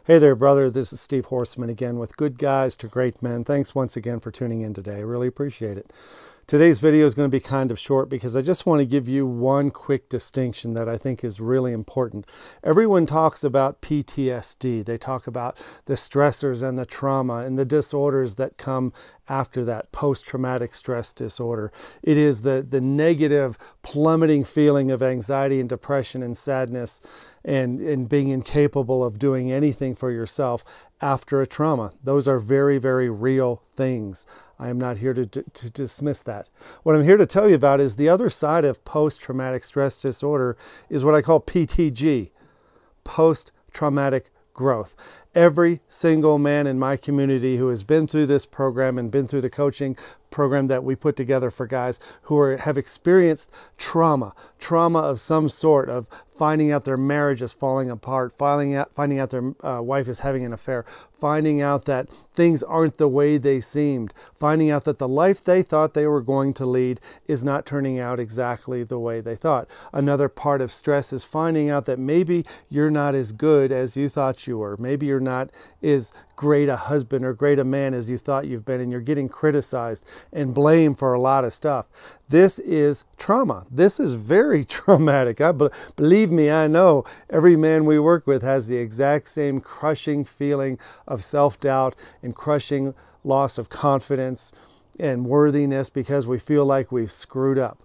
Hey there, brother. This is Steve Horseman again with Good Guys to Great Men. Thanks once again for tuning in today. I really appreciate it. Today's video is going to be kind of short because I just want to give you one quick distinction that I think is really important. Everyone talks about PTSD. They talk about the stressors and the trauma and the disorders that come after that, post-traumatic stress disorder. It is the negative, plummeting feeling of anxiety and depression and sadness and being incapable of doing anything for yourself after a trauma. Those are very, very real things. I am not here to dismiss that. What I'm here to tell you about is the other side of post-traumatic stress disorder is what I call PTG, post-traumatic growth. Every single man in my community who has been through this program and been through the coaching program that we put together for guys who have experienced trauma of some sort, of finding out their marriage is falling apart, finding out their wife is having an affair, finding out that things aren't the way they seemed, finding out that the life they thought they were going to lead is not turning out exactly the way they thought. Another part of stress is finding out that maybe you're not as good as you thought you were. Maybe you're not as great a husband or great a man as you thought you've been, and you're getting criticized and blamed for a lot of stuff. This is trauma. This is very traumatic. Believe me, I know every man we work with has the exact same crushing feeling of self-doubt and crushing loss of confidence and worthiness because we feel like we've screwed up.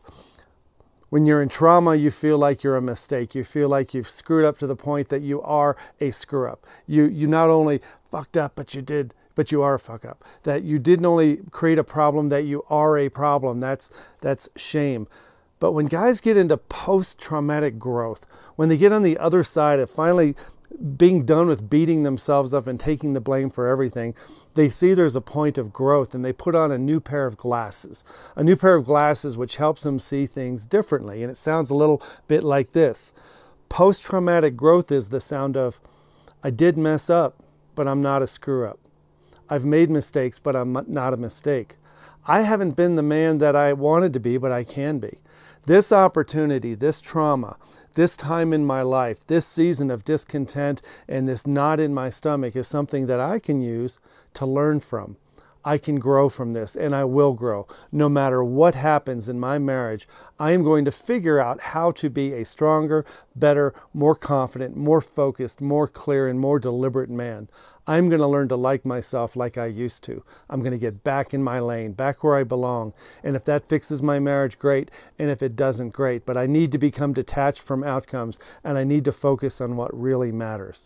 When you're in trauma, you feel like you're a mistake. You feel like you've screwed up to the point that you are a screw up. You not only fucked up, but you are a fuck up. That you didn't only create a problem, that you are a problem. That's shame. But when guys get into post-traumatic growth, when they get on the other side of finally being done with beating themselves up and taking the blame for everything, they see there's a point of growth and they put on a new pair of glasses. A new pair of glasses which helps them see things differently. And it sounds a little bit like this. Post-traumatic growth is the sound of, I did mess up, but I'm not a screw up. I've made mistakes, but I'm not a mistake. I haven't been the man that I wanted to be, but I can be. This opportunity, this trauma, this time in my life, this season of discontent and this knot in my stomach is something that I can use to learn from. I can grow from this, and I will grow. No matter what happens in my marriage, I am going to figure out how to be a stronger, better, more confident, more focused, more clear, and more deliberate man. I'm going to learn to like myself like I used to. I'm going to get back in my lane, back where I belong. And if that fixes my marriage, great. And if it doesn't, great. But I need to become detached from outcomes, and I need to focus on what really matters.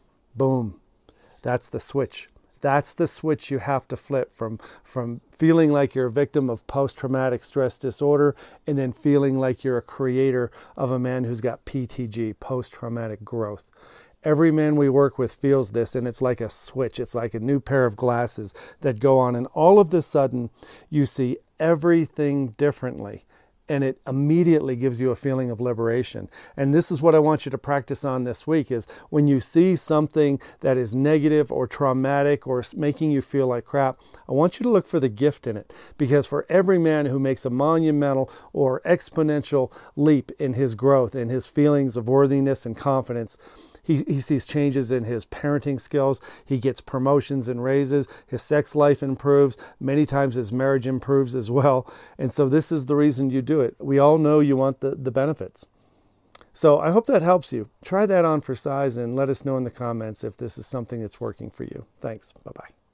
Boom. That's the switch. That's the switch you have to flip from feeling like you're a victim of post-traumatic stress disorder and then feeling like you're a creator of a man who's got PTG, post-traumatic growth. Every man we work with feels this, and it's like a switch. It's like a new pair of glasses that go on, and all of a sudden you see everything differently. And it immediately gives you a feeling of liberation. And this is what I want you to practice on this week is when you see something that is negative or traumatic or making you feel like crap, I want you to look for the gift in it. Because for every man who makes a monumental or exponential leap in his growth, in his feelings of worthiness and confidence, he sees changes in his parenting skills. He gets promotions and raises. His sex life improves. Many times his marriage improves as well. And so this is the reason you do it. We all know you want the benefits. So I hope that helps you. Try that on for size and let us know in the comments if this is something that's working for you. Thanks. Bye-bye.